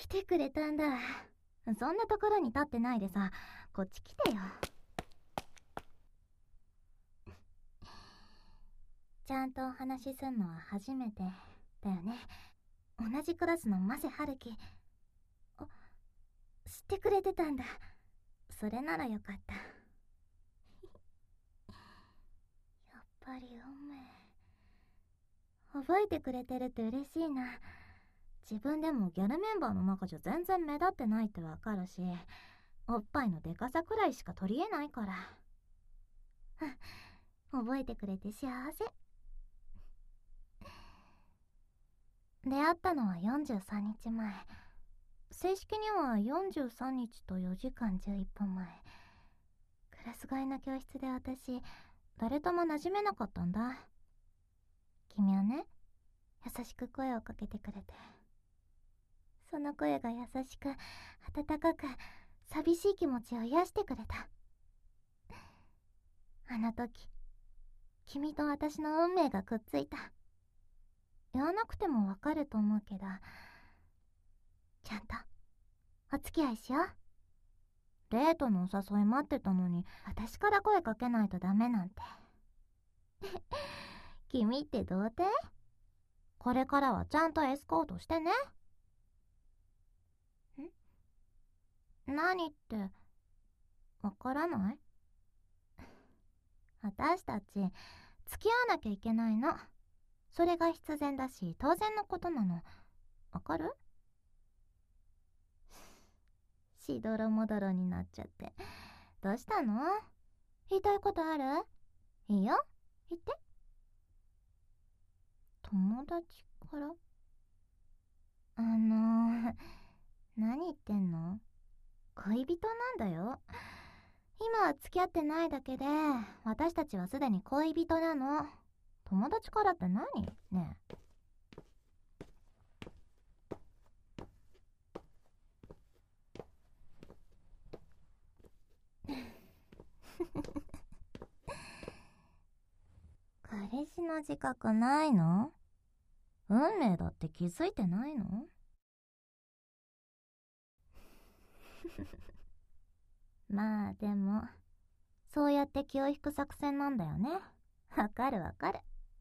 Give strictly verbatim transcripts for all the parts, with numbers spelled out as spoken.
てくれたんだ。そんなところに立ってないでさ、こっち来てよ。ちゃんとお話しすんのは初めてだよね。同じクラスのマセ春樹。あ、知ってくれてたんだ。それならよかった。やっぱり運命。覚えてくれてるって嬉しいな。自分でもギャルメンバーの中じゃ全然目立ってないってわかるし、おっぱいのでかさくらいしか取り柄ないから。覚えてくれて幸せ。出会ったのはよんじゅうさんにちまえ。正式にはよんじゅうさんにちとよじかんじゅういっぷんまえ。クラス替えの教室で私、誰とも馴染めなかったんだ。君はね、優しく声をかけてくれて。その声が優しく、温かく、寂しい気持ちを癒してくれた。あの時、君と私の運命がくっついた。言わなくてもわかると思うけど、ちゃんとお付き合いしよう。デートのお誘い待ってたのに、私から声かけないとダメなんて。君って童貞？これからはちゃんとエスコートしてね。ん？何って、わからない？私たち、付き合わなきゃいけないの。それが必然だし、当然のことなの。わかる？しどろもどろになっちゃって。どうしたの？言いたいことある？いいよ、言って。友達から？あのー、何言ってんの？恋人なんだよ。今は付き合ってないだけで、私たちはすでに恋人なの。友達からって何？ねえ。彼氏の自覚ないの？運命だって気づいてないの？まあでも、そうやって気を引く作戦なんだよね。わかるわかる。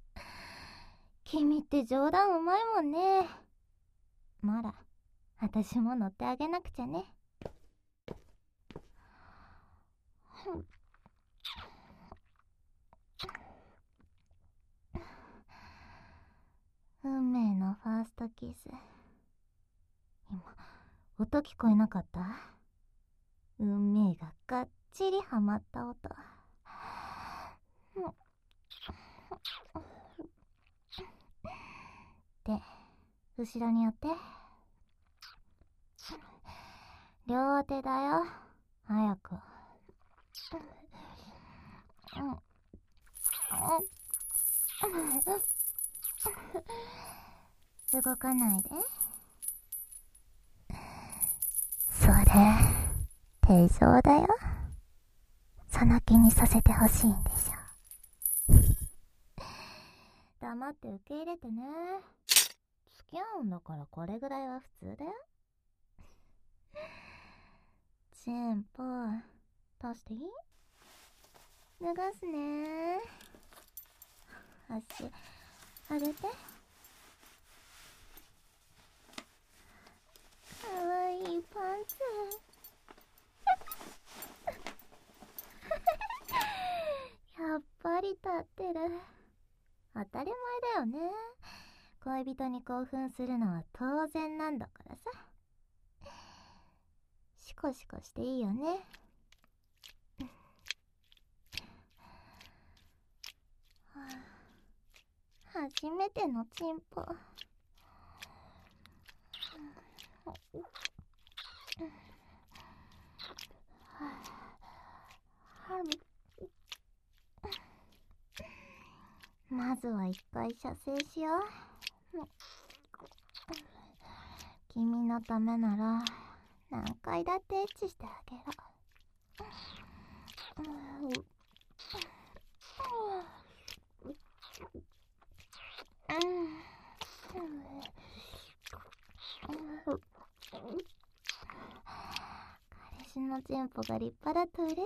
君って冗談うまいもんね。なら、私も乗ってあげなくちゃね。運命のファーストキス。今、音聞こえなかった？運命ががっちりハマった音。で、後ろに寄って。両手だよ。早く。動かないで。それ、定常だよ。その気にさせてほしいんでしょ。黙って受け入れてね。付き合うんだからこれぐらいは普通だよ。チンポ、出していい？脱がすね。足、上げて。かわいいパンツ。やっぱり立ってる。当たり前だよね。恋人に興奮するのは当然なんだからさ。シコシコしていいよね。初めてのチンポ。まずは一回射精しよう。君のためなら何回だってエッチしてあげる。 私のチンポが立派だと嬉しい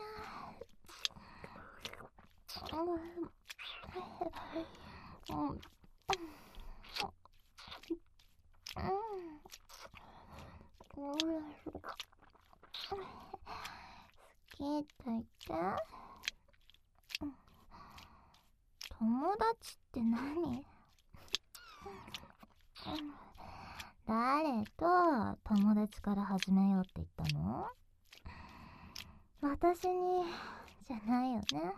な。うんうんうん好きって言って。友達って何？誰と友達から始めようって言ったの？私にじゃないよね。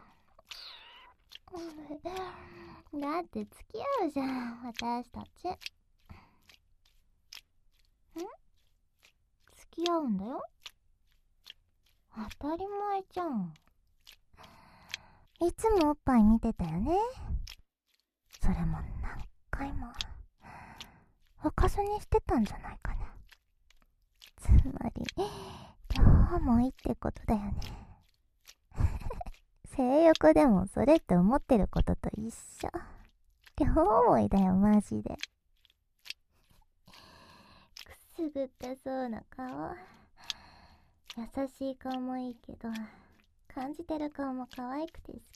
だって付き合うじゃん、私たち。ん？付き合うんだよ。当たり前じゃん。いつもおっぱい見てたよね。それも何回もおかずにしてたんじゃないかな。つまり両思いってことだよね。性欲でもそれって思ってることと一緒。両思いだよマジで。くすぐったそうな顔。優しい顔もいいけど、感じてる顔も可愛くて好き。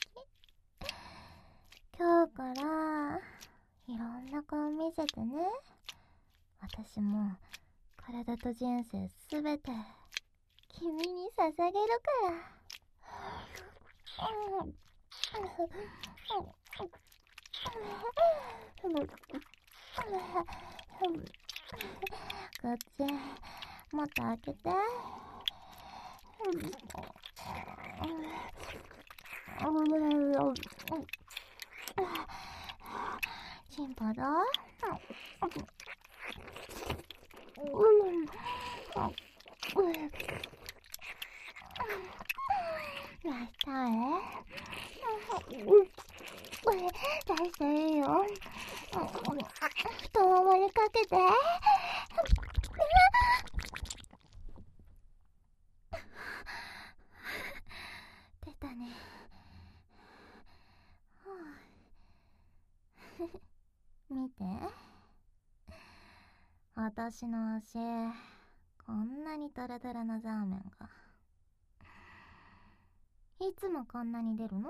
今日からいろんな顔見せてね。私も体と人生すべて君に捧げるから。こっちもっと開けて。チンポだ。出したい？出していいよ。太ももにかけて。出たね。見て。私の足、こんなにタラタラなザーメンが。いつもこんなに出るの？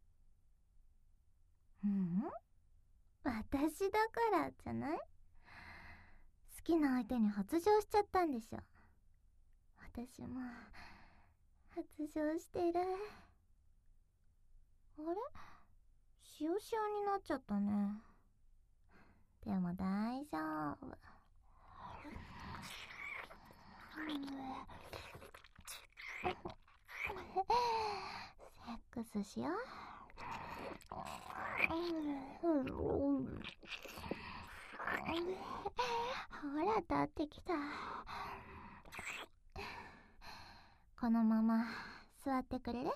うん？私だからじゃない？好きな相手に発情しちゃったんでしょ。私も発情してる。あれ？塩塩になっちゃったね。でも大丈夫。セックスしよう。ほら立ってきた。このまま座ってくれる？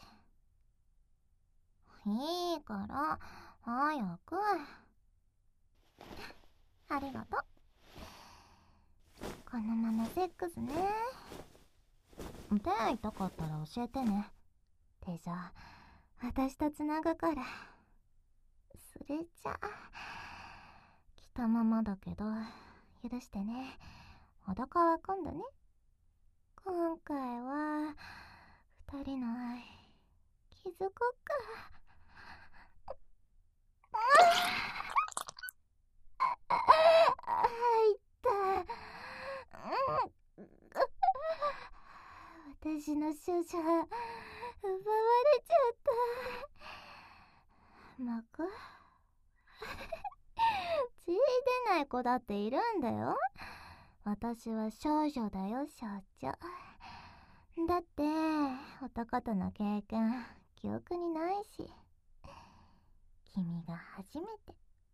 いいから早く。ありがとう。このままセックスね。手痛かったら教えてね。手じゃ私とつなぐから。それじゃ来たままだけど許してね。裸は今度ね。今回は二人の愛気づこっか。あいった私の少女奪われちゃった。泣く？血出ない子だっているんだよ。私は少女だよ、少女。だって男との経験記憶にないし。君が初めて。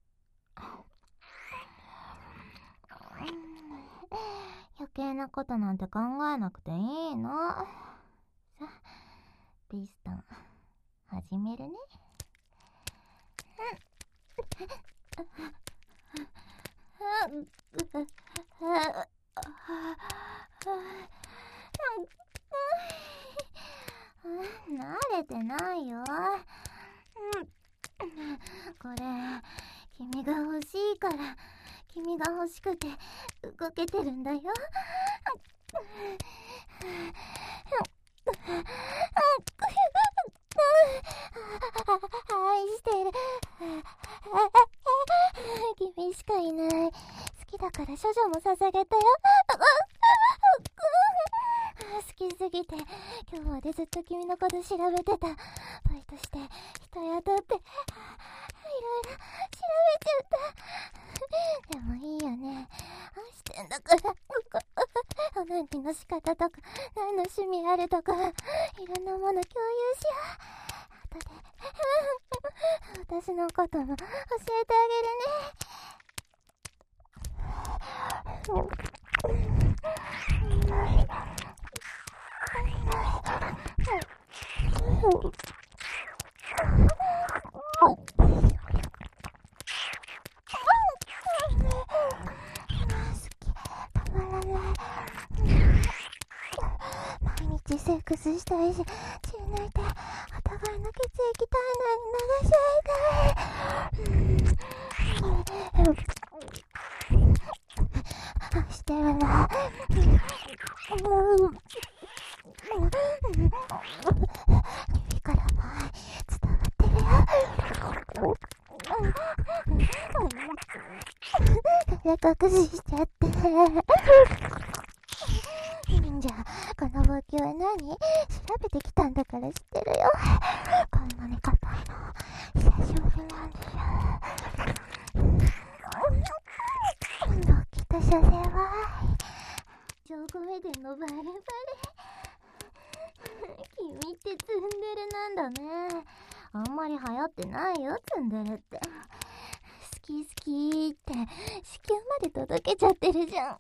余計なことなんて考えなくていいの。さあ、ピストン始めるね。慣れてないよ。これ君が欲しいから、君が欲しくて動けてるんだよ。 愛してる。君しかいない。好きだから処女も捧げたよ。好きすぎて今日までずっと君のこと調べてた。バイトして人雇っていろいろ調べちゃった。でもいいよね、愛してんだから。花火の仕方とか何の趣味あるとかいろんなもの共有しよう。後で私のことも教えてあげるね。毎日セックスしたいし、血抜いてお互いの血液体内に流し合いたい。愛してるな。君からも愛伝わってるよ。照れ隠ししちゃって。じゃあこの病気は何？調べてきたんだから知ってるよ。こんなに硬いの久しぶりなんでしょ。病気と所詮はジョーコメデンのバレバレ。君ってツンデレなんだね。あんまり流行ってないよ、ツンデレって。好き好きって子宮まで届けちゃってるじゃん。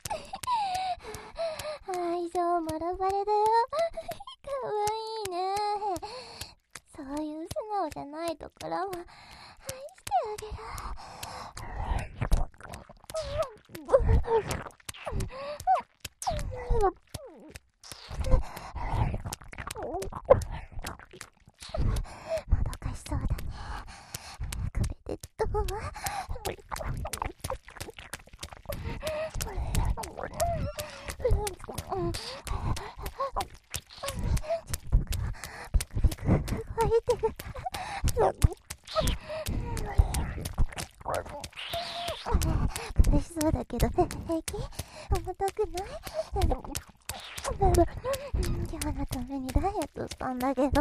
愛情もらバレだよ。かわいいね。そういう素直じゃないところも愛してあげる。もどかしそうだね。これでどう？苦しそうだけど平気？重たくない？今日のためにダイエットしたんだけど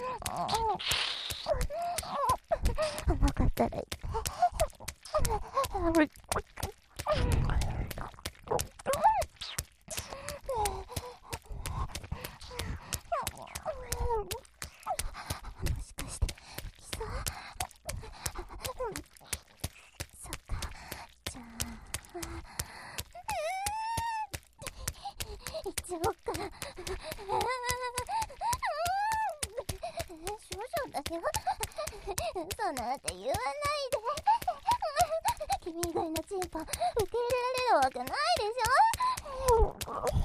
重かったら言って。もしかしてきそう？そっか、じゃあいっちゃおっか。少々だよ。嘘なんて言わないで。君以外のチンポ受け入れられるわけないでしょ。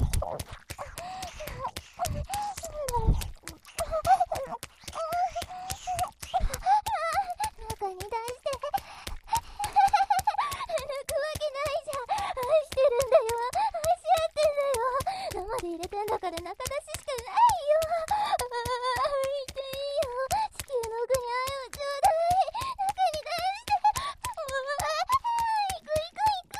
中に出して抜くわけないじゃん。愛してるんだよ。愛し合ってんだよ。生で入れてんだから中出ししかないよ。愛していいよ。地球の奥に愛をちょうだい。中に出して行く行く行く。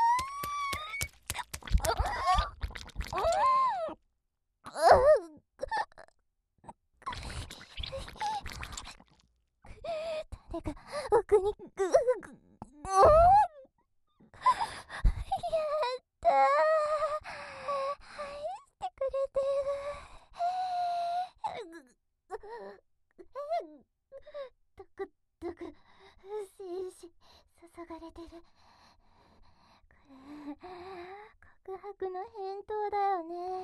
誰か奥にグーグー。やったー。愛してくれてる。ドクドク精子注がれてる。これ告白の返答だよね。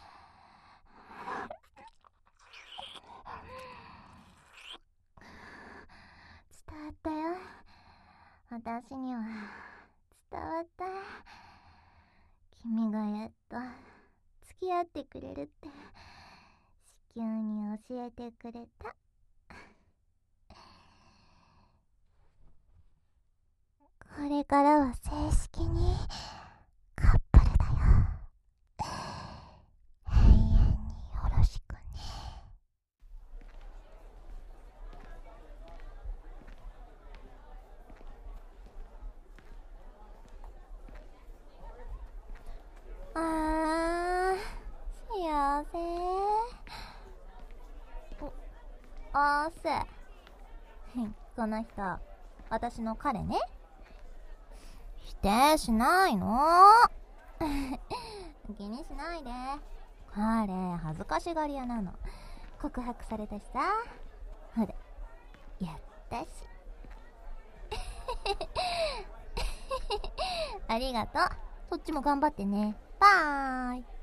伝わったよ。私には伝わった。君がやっと付き合ってくれるって子宮に教えてくれた。これからは正式にカップルだよ。永遠によろしくね。 この人、私の彼ね。否定しないの。気にしないで。彼、恥ずかしがり屋なの。告白されたしさ。ほら、やったし。ありがとう。そっちも頑張ってね。バーイ。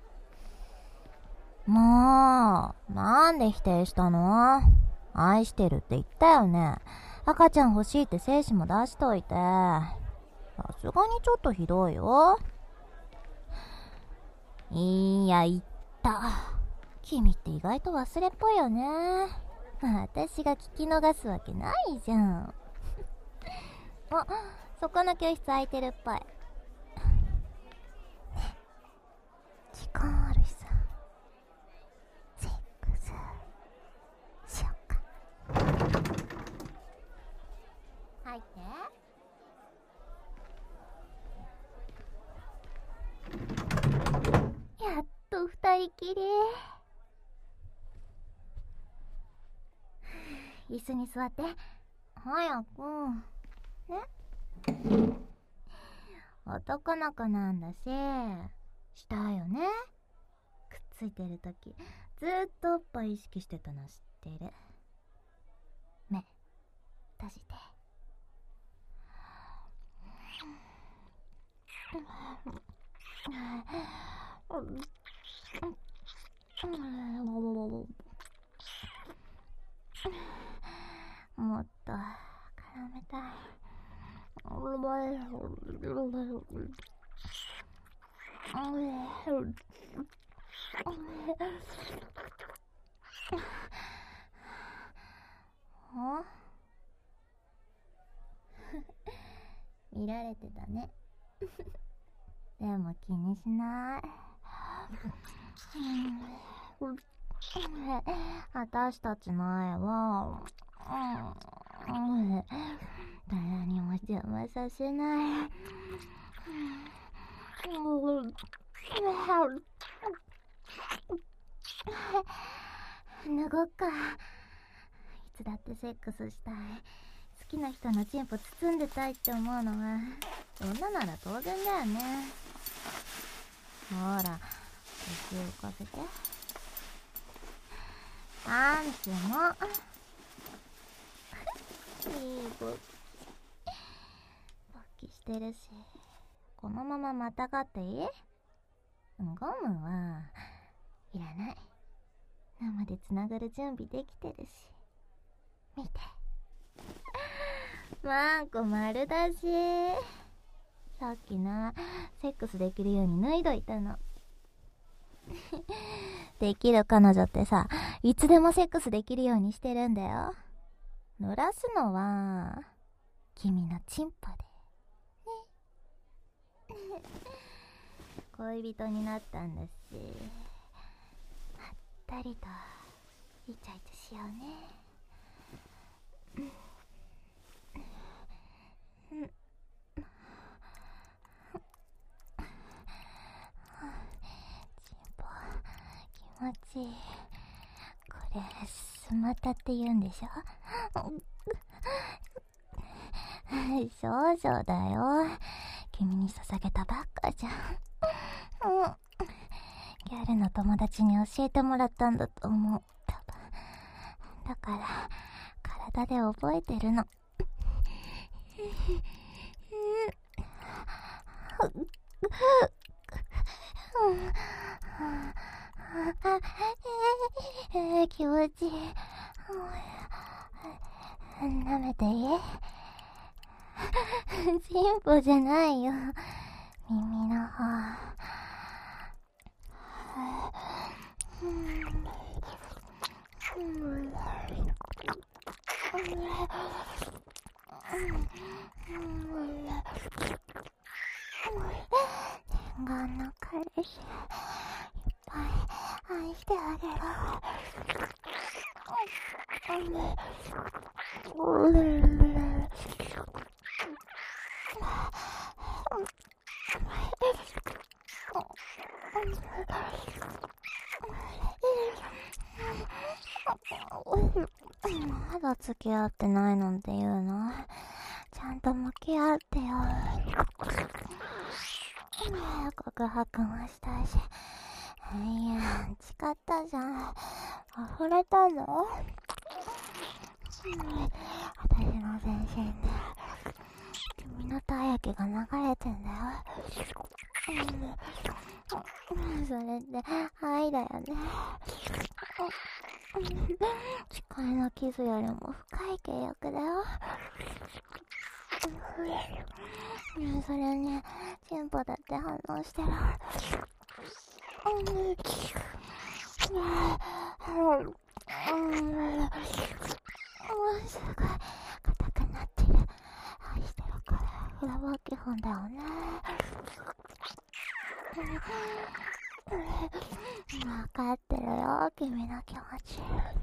もう、なんで否定したの？愛してるって言ったよね。赤ちゃん欲しいって精子も出しといて。さすがにちょっとひどいよ。いや、言った。君って意外と忘れっぽいよね。私が聞き逃すわけないじゃん。あ、そこの教室空いてるっぽい。ね、時間あるしさ。セックスしよっか。入って。やっと二人きり。椅子に座って。早く。ね。男の子なんだし、したよね。くっついてるとき、ずーっとおっぱい意識してたの知ってる。目、閉じて。もっと絡めたい。見られてたね。でも気にしない。私たちの愛は、誰にも邪魔させない。脱ごっか。いつだってセックスしたい。好きな人のチンポ包んでたいって思うのは女なら当然だよね。ほら、腰浮かせて。パンツもいい勃起勃起してるし、このまままたがっていい？ゴムはいらない。生でつながる準備できてるし。見て。マンコ丸だし。さっきな、セックスできるように脱いどいたの。できる彼女ってさ、いつでもセックスできるようにしてるんだよ。濡らすのは君のチンポでね。恋人になったんだし、まったりとイチャイチャしようね。チンポ気持ちいい。これスマタって言うんでしょ。少女だよ。君に捧げたばっかじゃん。うん、ギャルの友達に教えてもらったんだと思う。多分だから体で覚えてるの。気持ちいい。舐めていい？チンポじゃないよ。耳の方。念願の彼氏、いっぱい愛してあげる。 まだ付き合ってないのって言うの？ちゃんと向き合ってよ。告白もしたし。いや、誓ったじゃん。溢れたの？私の全身で君の体液が流れてんだよ。それって愛だよね。誓いの傷よりも深い契約だよ。それにチンポだって反応してる。すごい硬くなってる。愛してるからフラワー基本だよね。分かってるよ、君の気持ち。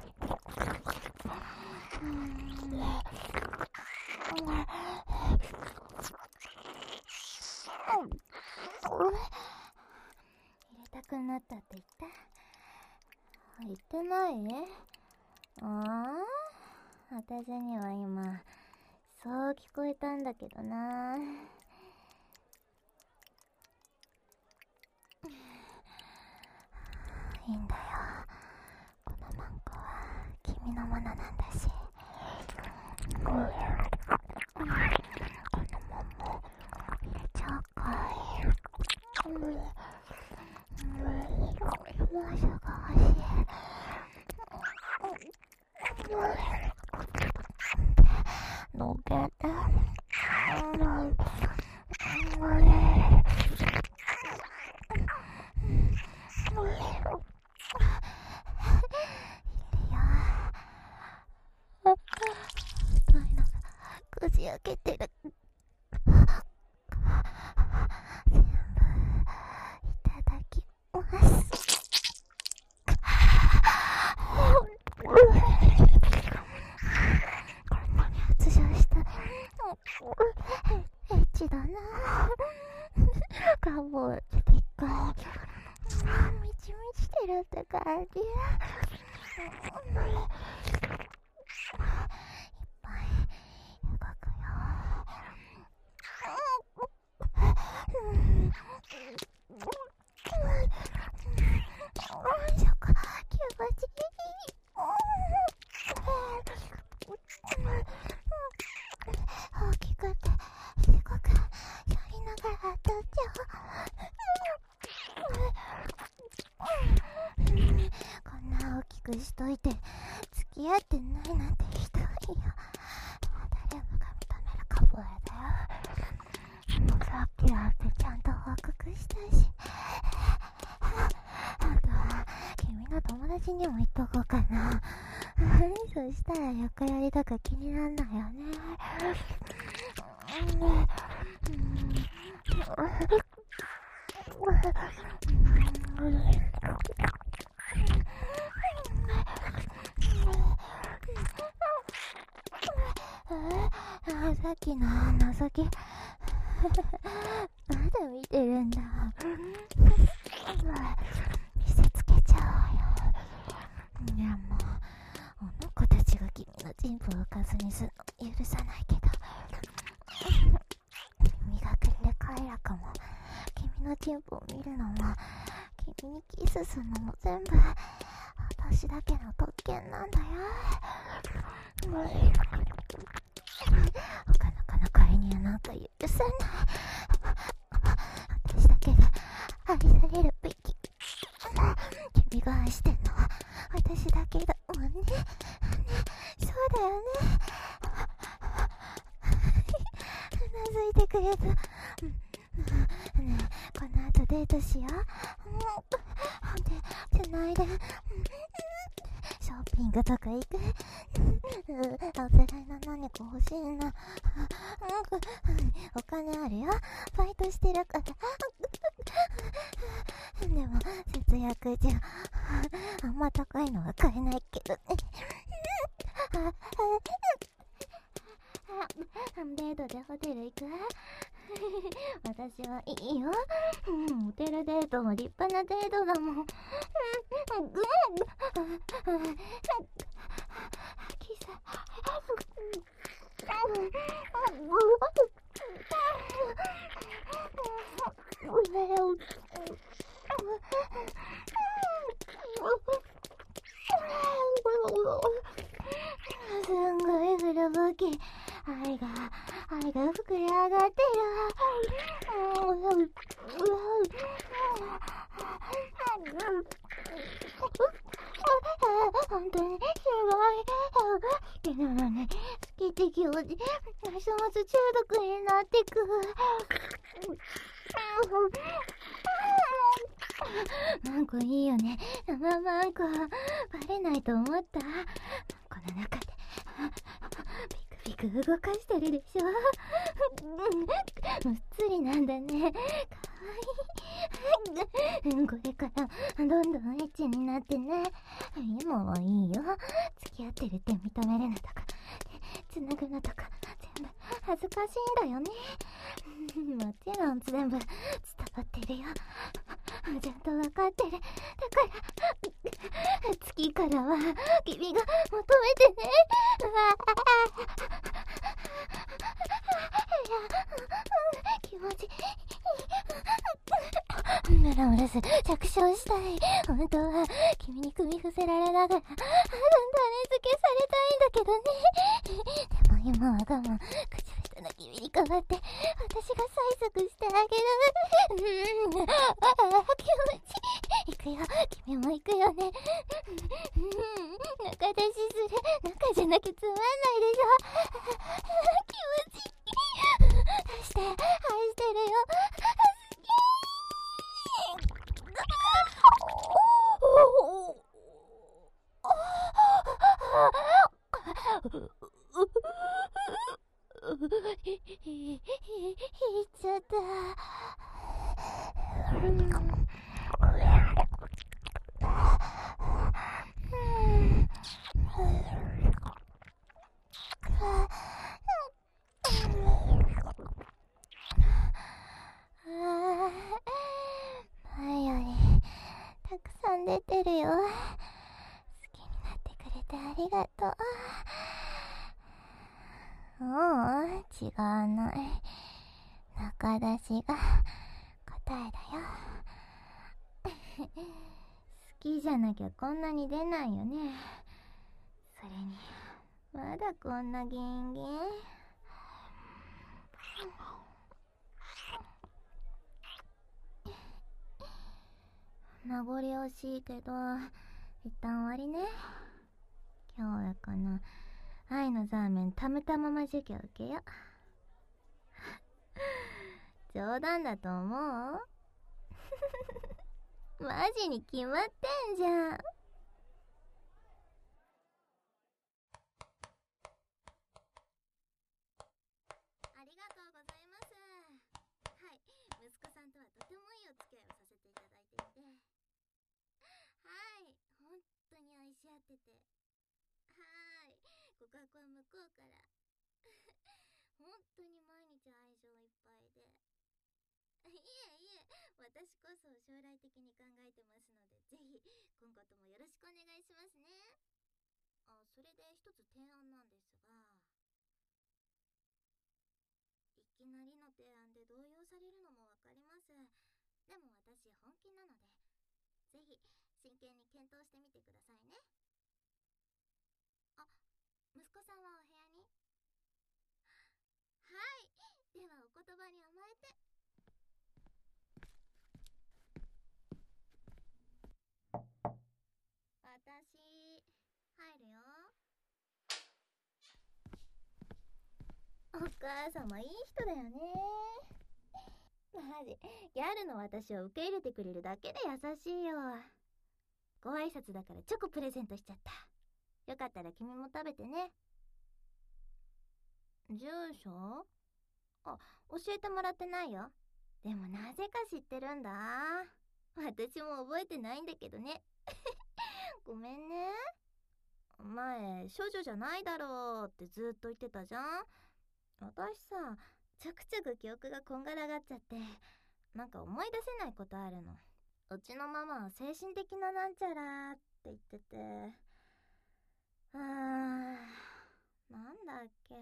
入れたくなったって言った？言ってない？ああ、私には今そう聞こえたんだけどな。いいんだよ、このマンコは君のものなんだし。このまんま入れちゃうかい。もうすぐ欲しい。どけて。こじ開けてる。全部いただきます。こんなに発情したエッチだな。ガボー出ていく。みちみちしてるって感じ。いっぱい動くよ。そこ気持ちいい。大きくてすごくやりながら当たっちゃう。こんな大きくしといて付き合ってないなんてひどいよ。誰もが認めるカポエだよ。さっきだってちゃんと報告したし。あとは君の友達にも言っとこうかな。そしたら横やりとか気になんないよね。あ、さっきの情けまだ見てるんだ。見せつけちゃうわよ。いやもうあの子たちが君のチンポをかずにするの許さないけど、磨くれる快楽も君のチンポを見るのも君にキスするのも全部私だけの特権なんだよ。他の子の介入なんか許さない。私だけが愛されるべき。君が愛してんのは私だけだもんね。ね、そうだよね。うなずいてくれた。ねえ、この後デートしよう。で、つないでショッピングとか行く。お互いの何か欲しいな。お金あるよ。バイトしてるから。でも節約じゃあんま高いのは買えないけどね。デートでホテル行く？ 私はいいよ。うん、ホテルデートも立派なデートだもん。うん、うん、うん、キス。すんごい風呂吹き。愛が、愛が膨れ上がってるわ。本当にすごい。でもね、好きって気持ち、ますます中毒になってく。なんかいいよね。まあなんか、バレないと思った。この中で、ピクピク動かしてるでしょ。むっつりなんだね。かわいい。これからどんどんエッチになってね。今はいいよ。付き合ってるって認めるのとか、つなぐのとか、全部恥ずかしいんだよね。もちろん全部伝わってるよ。ちゃんとわかってる。だから次からは君が求めてね。気持ちいい。ムラムラする。着床したい。本当は君に首伏せられながら種付けされたいんだけどね。でも今は我慢。口下手な君に代わって私が催促してあげる。うん、ああ、気持ちいい。行くよ。君も行くよね。うん、中出しする。中じゃなきゃつまんないでしょ。気持ちいい。出して、愛してるよ。好き。いっちゃった。前よりたくさん出てるよ。好きになってくれてありがとう。ううん、違わない。中出しが答えだよ。好きじゃなきゃこんなに出ないよね。それにまだこんなギンギン。名残惜しいけど一旦終わりね。今日はこの愛のザーメンたむたまま授業受けよ。冗談だと思う？マジに決まってんじゃん。ありがとうございます。はい、息子さんとはとてもいいお付き合いをさせていただいていて、はい、本当に愛し合ってて、はい、告白は向こうから本当に毎日愛情いっぱいで、いえいえ、私こそ将来的に考えてますので、ぜひ今後ともよろしくお願いしますね。あ、それで一つ提案なんですが、いきなりの提案で動揺されるのもわかります。でも私本気なので、ぜひ真剣に検討してみてくださいね。あ、息子さんはお部屋に？はい、ではお言葉に甘えて。私入るよ。お母様いい人だよね。マジギャルの私を受け入れてくれるだけで優しいよ。ご挨拶だからチョコプレゼントしちゃった。よかったら君も食べてね。住所？あ、教えてもらってないよ。でもなぜか知ってるんだ。私も覚えてないんだけどね。ごめんね。前、処女じゃないだろうってずっと言ってたじゃん。私さ、 ちょくちょく記憶がこんがらがっちゃって、なんか思い出せないことあるの。うちのママは精神的ななんちゃらって言ってて、あー、なんだっけ。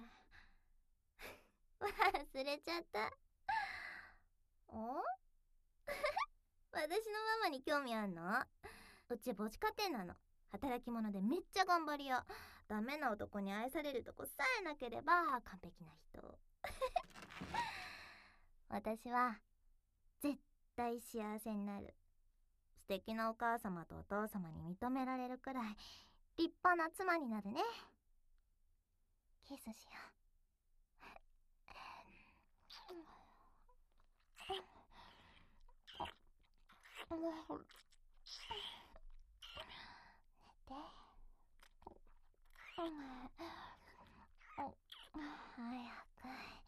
忘れちゃった。お私のママに興味あんの？うち母子家庭なの。働き者でめっちゃ頑張り屋。ダメな男に愛されるとこさえなければ完璧な人。私は絶対幸せになる。素敵なお母様とお父様に認められるくらい立派な妻になるね。キスしよう。寝て。早く。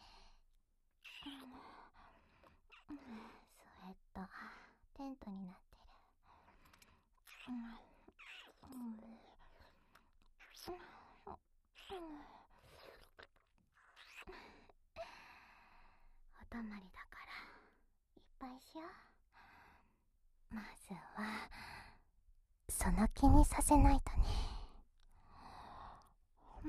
スウェットテントになってる。お泊まりだからいっぱいしよう。まずはその気にさせないとね。うん。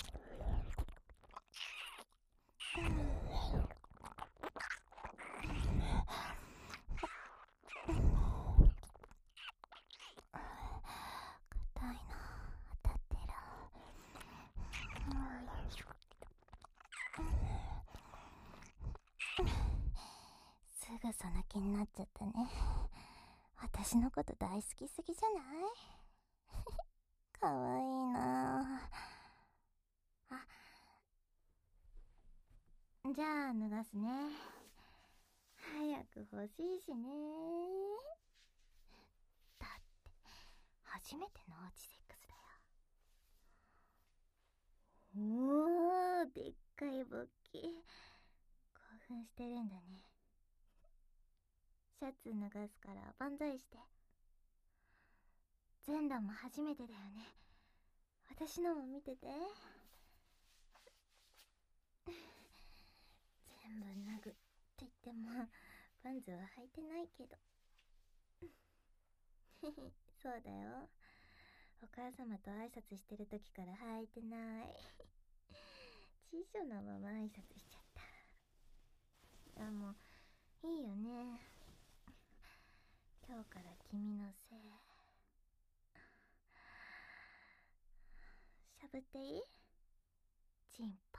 硬いの当たってる。すぐその気になっちゃったね。私のこと大好きすぎじゃない？かわいいなあ。じゃあ脱がすね。早く欲しいしね。だって初めてのオーチセックスだよ。おー、でっかい勃起。興奮してるんだね。シャツ脱がすから万歳して。全裸も初めてだよね。私のも見てて。全部脱ぐって言ってもパンツは履いてないけど。そうだよ。お母様と挨拶してる時から履いてない。小さなまま挨拶しちゃった。でもいいよね。今日から君のせい。しゃぶっていい？チンポ。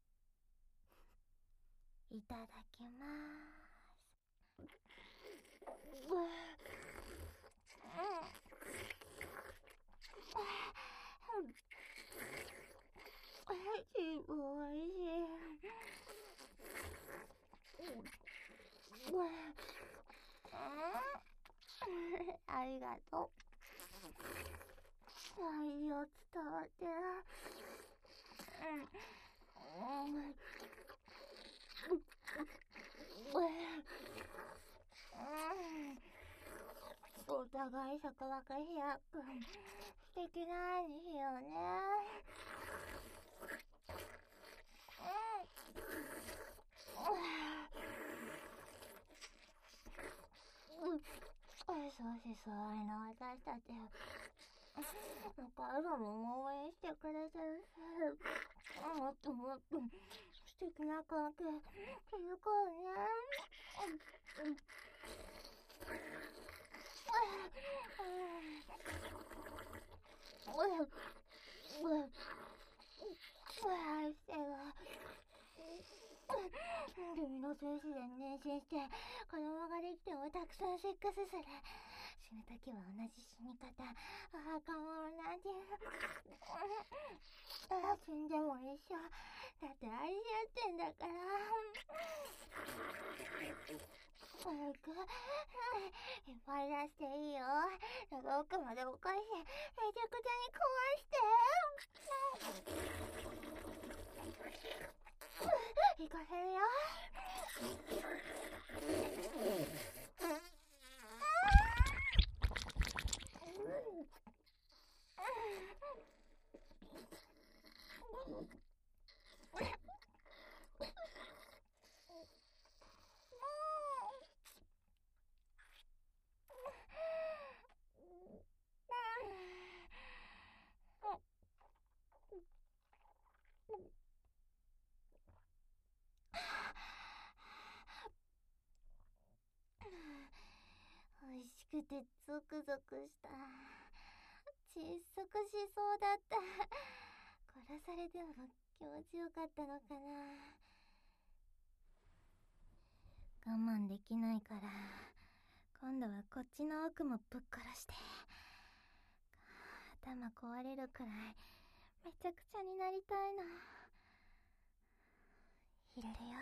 いただきまーす。うわチンポおいしい。ありがとう。愛情伝わってる。お互い束縛し合く素敵な愛にしようね。そうしそういな私たち。お母さんも応援してくれてるし、もっともっと素敵な関係築こうね。愛してる。君の精子で妊娠して子供ができてもたくさんセックスする。死ぬ時は同じ死に方。ああ、かも同じ。ああ、死んでも一緒。だって愛し合ってんだから。早くいっぱい出していいよ。喉奥まで起こしてめちゃくちゃに壊して。行かせるよ。 くてゾクゾクした。窒息しそうだった。殺されても気持ちよかったのかな。我慢できないから今度はこっちの奥もぶっ殺して、頭壊れるくらいめちゃくちゃになりたいの。入れるよ。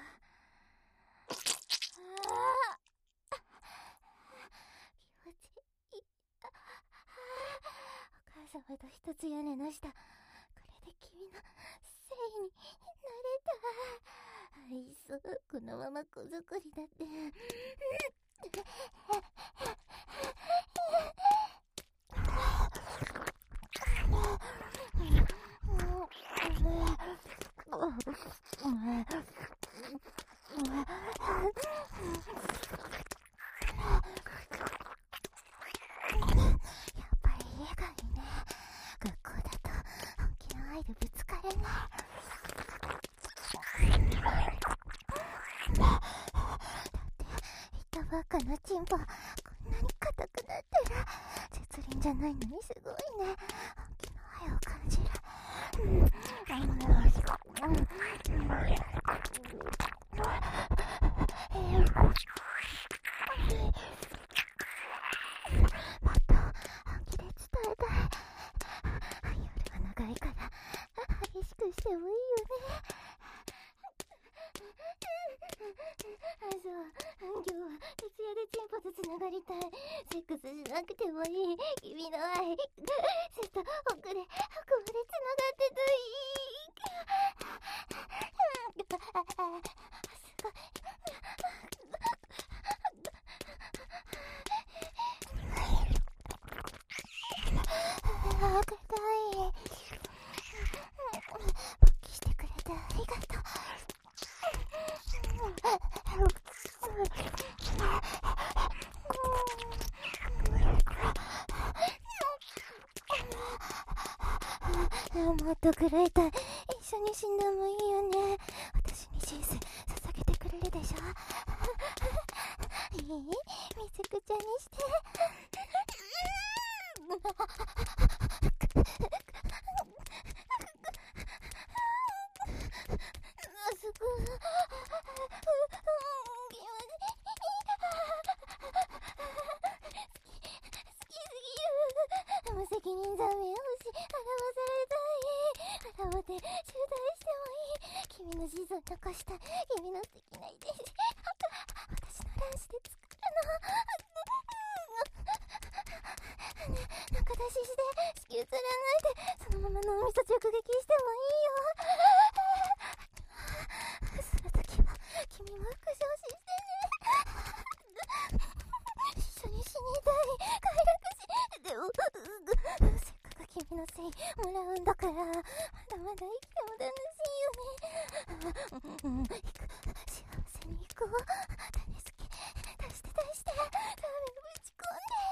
ああ、気持ちいい。ああ、お母様と一つ屋根の下、これで君のせいになれた。愛想、このまま子作りだって。バカなチンポ、こんなに硬くなってる。絶倫じゃないのにすごいね。本気の愛を感じる。もっと本気で伝えたい。夜は長いから激しくしてもいいよね。あ、そう、今日は徹夜でチンポとつながりたい。セックスしなくてもいい。君の愛、背と奥で、奥までつながってといい。すごい。ああ、硬い。勃起してくれてありがとう。もっと食らいたい。一緒に死んでもいいよね。私に人生捧げてくれるでしょ。いい？めちゃくちゃにして。あそこ。無責任残念をし、表されたい。腹をで、中退してもいい。君の子孫残したい。君の素敵な遺伝子。私の卵子で作るの。ね、中出しして、子宮つらないで、そのまま脳みそ直撃してもいいよ。その時は、君も復唱してね。一緒に死にたい。快楽し、でも、せっかく君のせいもらうんだから、まだまだ生きても楽しいよね。うん、うん、行く。幸せに行こう。種付け、出して出して、ダメぶち込んで。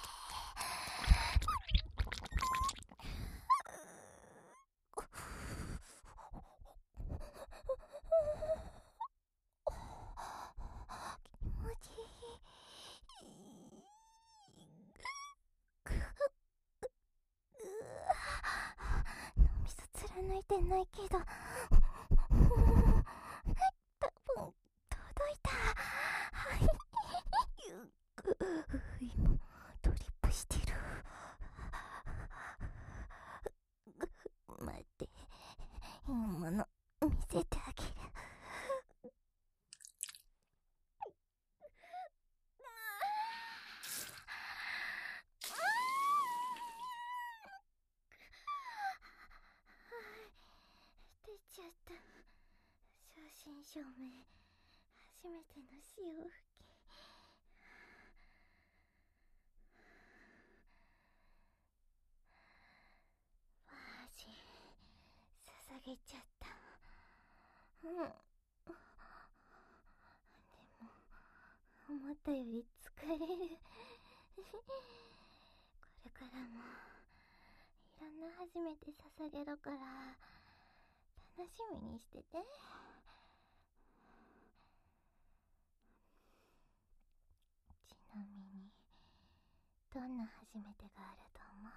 気持ちいい。脳みそ貫いてないけど、多分届いた。今トリップしてる。待って、いいもの見せてあげる。出ちゃった。正真正銘、初めての潮吹き。マジ捧げちゃった。うん。でも思ったより疲れる。これからもいろんな初めて捧げるから楽しみにしてて。ちなみにどんな初めてがあると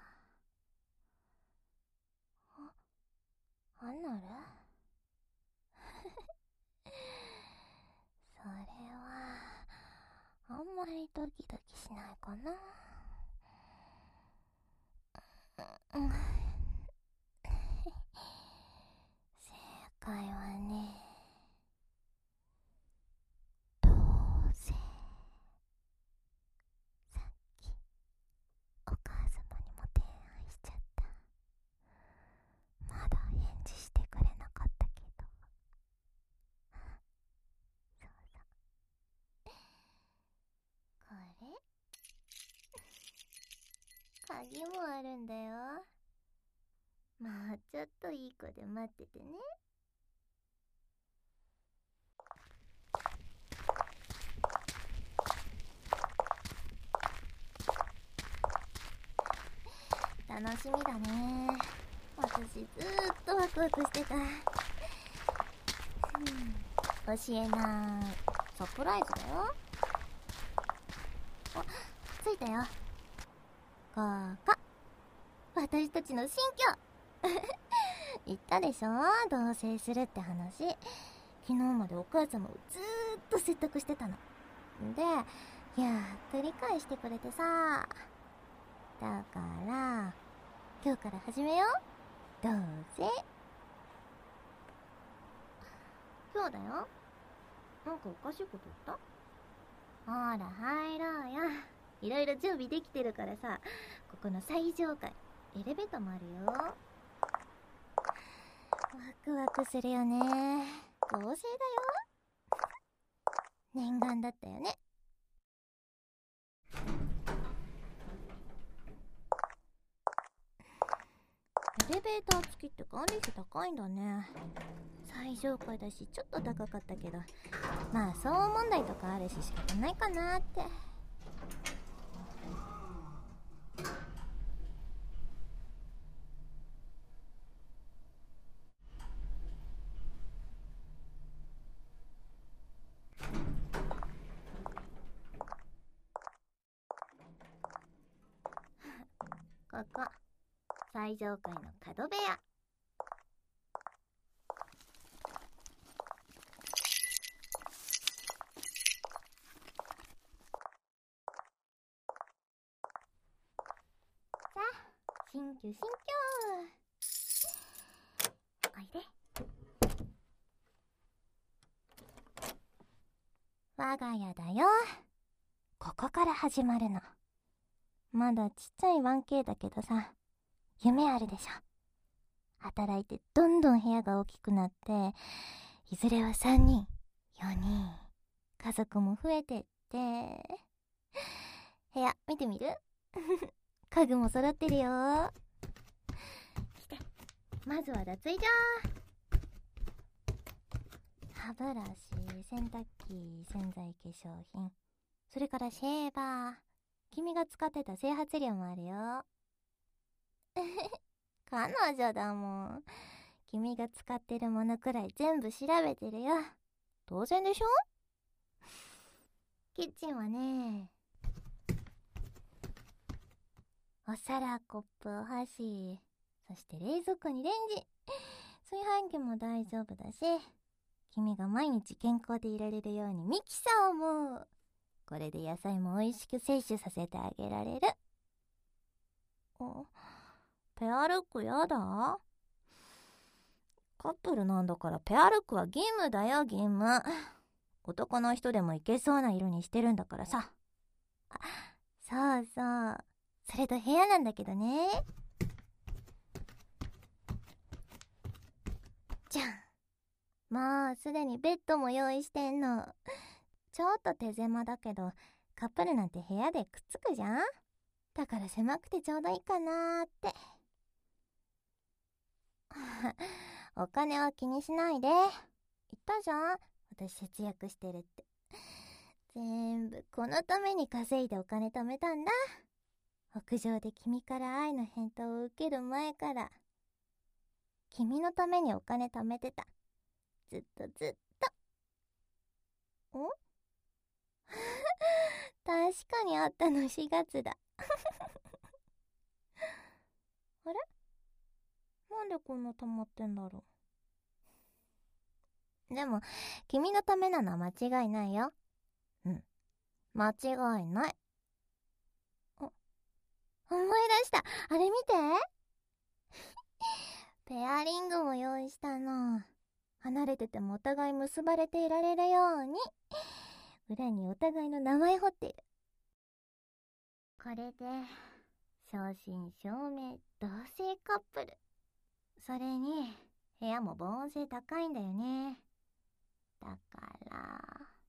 思う？あ、アナル？それはあんまりドキドキしないかな。うん、正解はね、どうせさっきお母様にも提案しちゃった。まだ返事してくれなかったけど、そうそう、これ鍵もあるんだよ。もうちょっといい子で待っててね。楽しみだね。私ずーっとワクワクしてた。教えない。サプライズだよ。あ、着いたよ。ここ、私たちの新居。言ったでしょ、同棲するって話。昨日までお母様をずーっと説得してたので、やっと理解してくれてさ。だから今日から始めよう、どうせ。今日だよ。なんかおかしいこと言った？ほら入ろうよ。いろいろ準備できてるからさ。ここの最上階エレベーターもあるよ。ワクワクするよね。合成だよ。念願だったよね。エレベーター付きって管理費高いんだね。最上階だしちょっと高かったけど、まあ騒音問題とかあるし仕方ないかなって。ここ最上階の角部屋。さあ、新居新居。おいで。我が家だよ。ここから始まるの。まだちっちゃい ワンケー だけどさ、夢あるでしょ。働いてどんどん部屋が大きくなって、いずれはさんにん、よにん、家族も増えてって。部屋見てみる？家具も揃ってるよ。来て、まずは脱衣所。歯ブラシ、洗濯機、洗剤、化粧品、それからシェーバー。君が使ってた整髪料もあるよ。彼女だもん。君が使ってるものくらい全部調べてるよ。当然でしょ？キッチンはね、お皿、コップ、お箸、そして冷蔵庫にレンジ、炊飯器も大丈夫だし、君が毎日健康でいられるようにミキサーも。これで野菜も美味しく摂取させてあげられる。お、ペアルックやだ？カップルなんだからペアルックは義務だよ、義務。男の人でもいけそうな色にしてるんだからさ。あ、そうそう。それと部屋なんだけどね。じゃん。もうすでにベッドも用意してんの。ちょっと手狭だけど、カップルなんて部屋でくっつくじゃん？だから狭くてちょうどいいかなーって。お金は気にしないで。言ったじゃん、私節約してるって。全部このために稼いでお金貯めたんだ。屋上で君から愛の返答を受ける前から。君のためにお金貯めてた。ずっとずっと。ん？確かにあったのしがつだ。 なんでこんな溜まってんだろう。でも、君のためなのは間違いないよ。うん。間違いない。あ、思い出した。あれ見て。ペアリングも用意したの。離れててもお互い結ばれていられるように。裏にお互いの名前彫っている。これで、正真正銘同性カップル。それに、部屋も防音性高いんだよね。だから、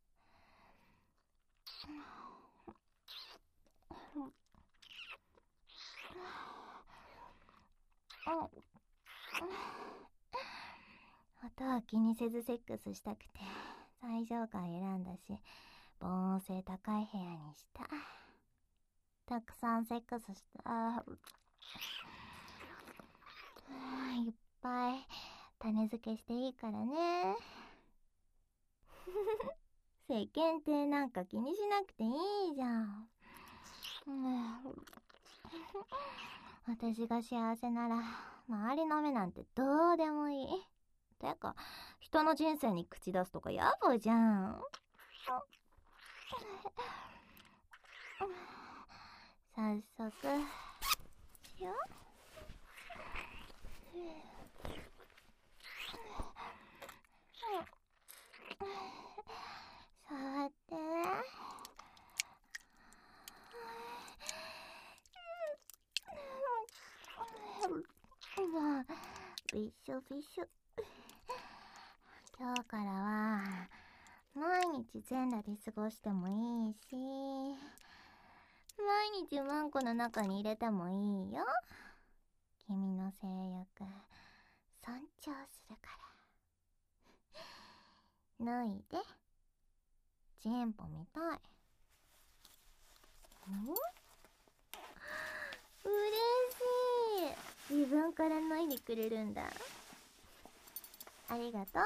音は気にせずセックスしたくて最上階選んだし、防音性高い部屋にした。たくさんセックスした。いっぱい種付けしていいからね。世間体なんか気にしなくていいじゃん。私が幸せなら周りの目なんてどうでもいい。てか人の人生に口出すとか野暮じゃん。早速しよう。触って。もうびっしょびしょ。今日からは毎日全裸で過ごしてもいいし、毎日うんこの中に入れてもいいよ。君の性欲尊重するから。脱いで。チンポ見たい。ん？嬉しい。自分から脱いでくれるんだ。ありがとう。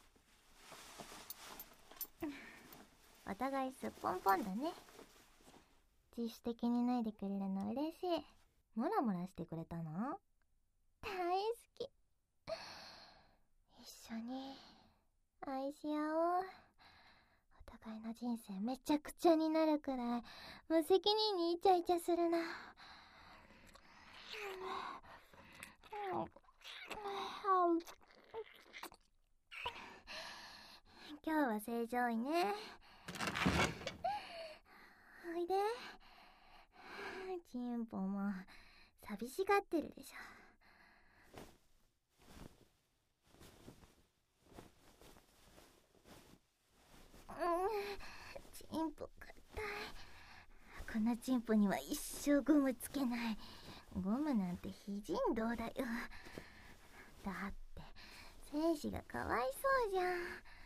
お互いすっぽんぽんだね。自主的に脱いでくれるの嬉しい。モラモラしてくれたの？大好き。一緒に愛し合おう。お互いの人生めちゃくちゃになるくらい無責任にイチャイチャするな。今日は正常位ね。おいで。チンポも寂しがってるでしょ。うん、チンポ硬い。このチンポには一生ゴムつけない。ゴムなんて非人道だよ。だって精子がかわいそうじゃん。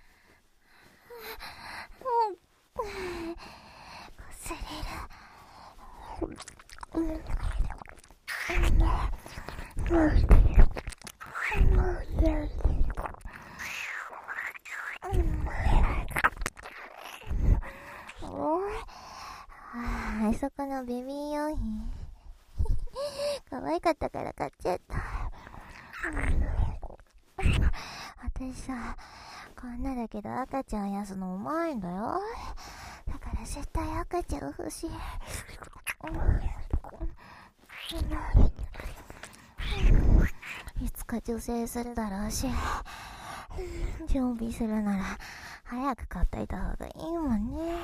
こすれる。あそこのベビー用品可愛かったから買っちゃった。私さ、こんなだけど赤ちゃんやすのうまいんだよ。だから絶対赤ちゃん欲しい。いつか女性するだろうし、準備するなら早く買っといた方がいいもんね。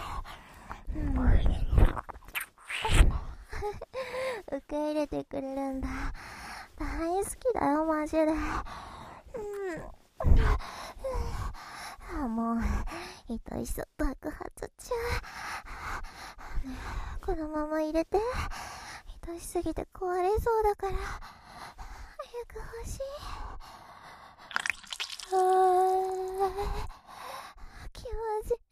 受け入れてくれるんだ。大好きだよマジで。うんあ、もう愛しさ爆発中。このまま入れて。愛しすぎて壊れそうだから早く欲しい。あー気持ちいい。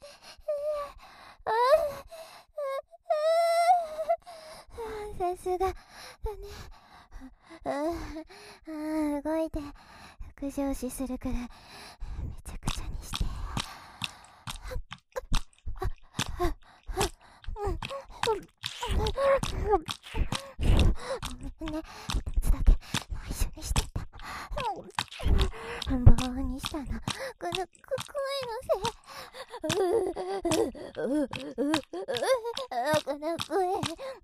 さすがだね。あ動いて腹上肢するからめちゃくちゃにして。ごめんね、ふたつだけ内緒にしてた。 この声。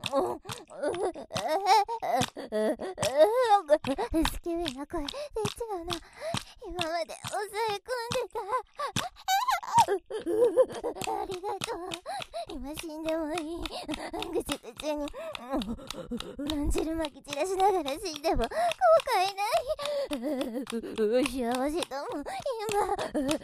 スケベな声出ちゃうの。今まで抑え込んでた。ありがとう。今死んでもいい。ぐちぐちになんちるまき散らしながら死んでも後悔ない。幸せとも今。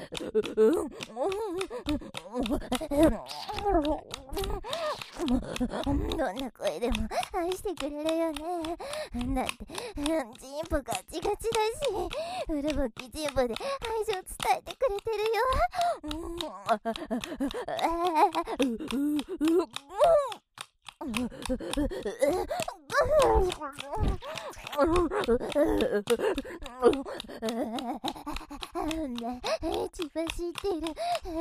どんな声でも愛してくれるよね。だってチンポガチガチだし、ウルボキチンポで愛情伝えてくれてるよ。ね、血走ってる。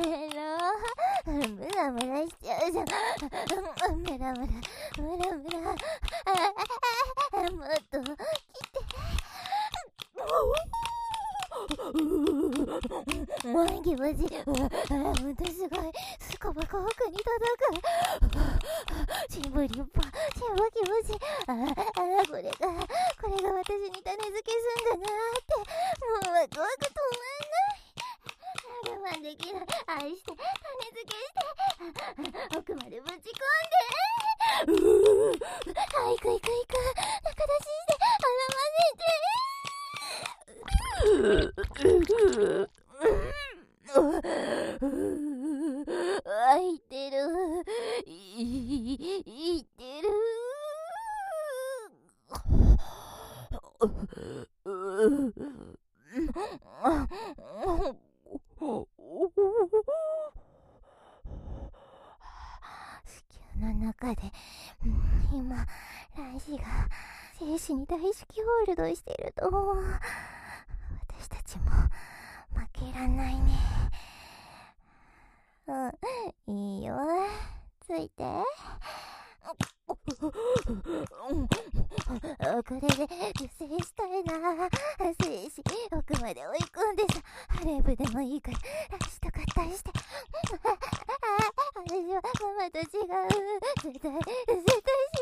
ムラムラしちゃうじゃん。ムラムラムラムラ。もっと来て。もう気持ちいい。ほんとすごい。スコバコ奥に届く。チンボリッパ、チンボ気持ちいい。ああ、これが、これが私に種付けすんだなーって。もうワクワク止まんない。我慢できない。愛して、種付けして、奥までぶち込んで。うー、はい、行く行く行く。中出しして、あらまねて。あ、いってる。い、いってる。子宮の中で、今、卵子が精子に大好きホールドしてると思う。私たちも負けらんないね。うん、いいよ。ついて。これで受精したいな。精子奥まで追い込んでさ、レイブでもいいから出したかったりして。私はママと違う。絶対絶対幸せに。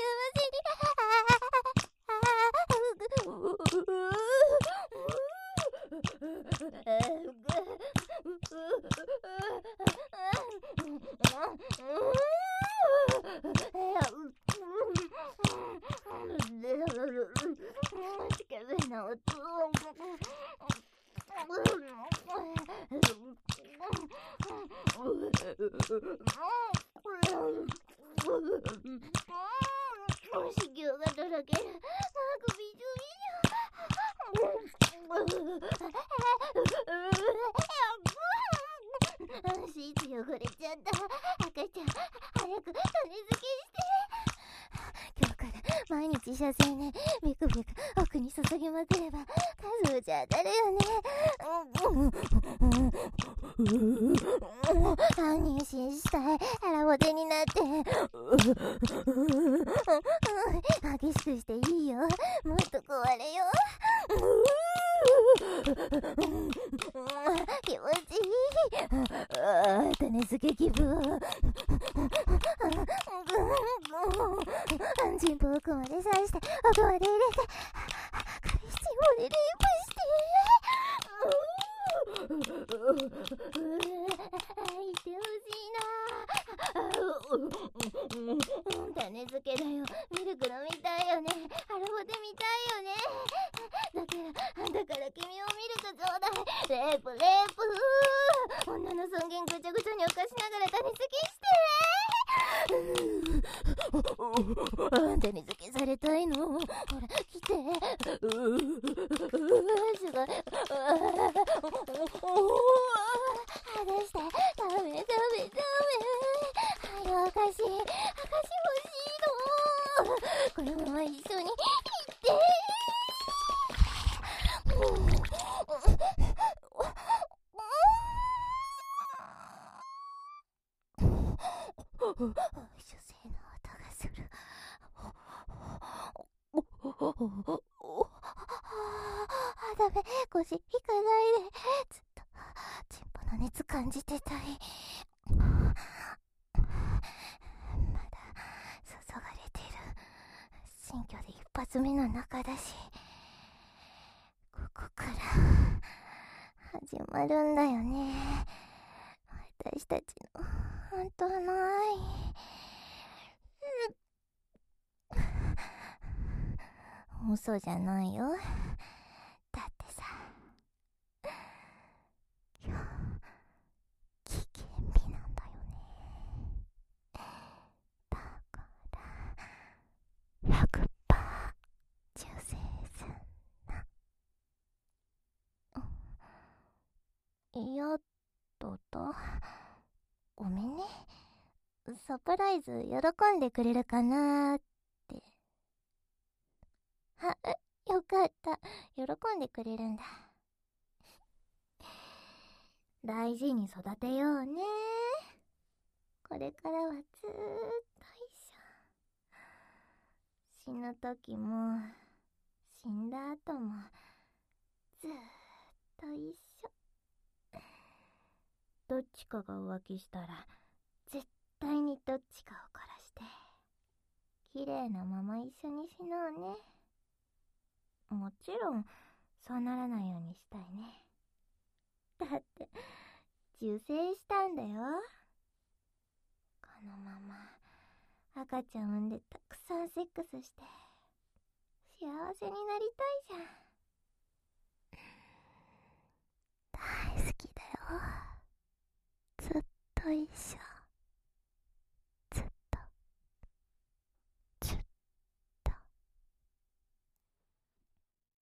子宮がとろける。首びシーツ汚れちゃった。赤ちゃん、早く種付けして。今日から毎日射精ね。ビクビク奥に注ぎまくれば数打ち当たるよね。妊娠したい。腹ボテになって。激しくしていいよ。もっと壊れよ。気持ちいい。種付け気分。チンポ奥まで刺して奥まで入れて、彼氏チンポでレイプして。言ってほしいな。種付けだよ。ミルク飲みたいよね。腹ボテみたいよね。だからだから君をミルクちょうだい。レイプレイプ。女の尊厳ぐちゃぐちゃに犯しながら種付けして。種付けされたいの。ほら来て。すごい。離して。ダメダメダメ。はい、おかしい。おかし欲しいの。このまま一緒に行って。主生の音がする。あ、ダメ。腰引かないで。ずっとチンポの熱感じてたい。 新居で一発目の中だし、ここから始まるんだよね、私たちの本当の愛。嘘じゃないよ。だってさ、今日危険日なんだよね。だからひゃくパーセント受精すんな。嫌だった？ごめんね。サプライズ喜んでくれるかなーって。あ、よかった。喜んでくれるんだ。大事に育てようね。これからはずーっと一緒。死ぬ時も、死んだ後も、ずーっと一緒。どっちかが浮気したら、絶対にどっちかを殺して、綺麗なまま一緒に死のうね。もちろん、そうならないようにしたいね。だって、受精したんだよ。このまま、赤ちゃん産んでたくさんセックスして、幸せになりたいじゃん。大好きだよ。ずっと一緒。